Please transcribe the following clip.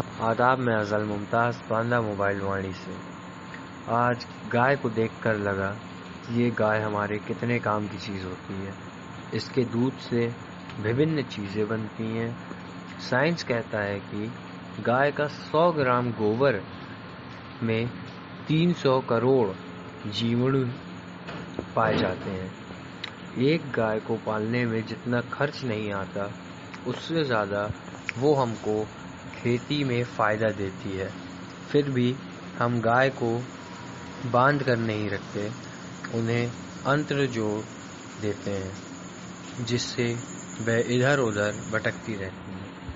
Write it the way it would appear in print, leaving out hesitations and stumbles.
आदाब, मैं अज़ल मुमताज़ पांदा मोबाइल वाणी से। आज गाय को देखकर लगा कि ये गाय हमारे कितने काम की चीज़ होती है। इसके दूध से विभिन्न चीज़ें बनती हैं। साइंस कहता है कि गाय का 100 ग्राम गोबर में 300 करोड़ जीवाणु पाए जाते हैं। एक गाय को पालने में जितना खर्च नहीं आता, उससे ज़्यादा वो हमको खेती में फ़ायदा देती है। फिर भी हम गाय को बांध कर नहीं रखते, उन्हें अंतर जोड़ देते हैं, जिससे वह इधर उधर भटकती रहती है।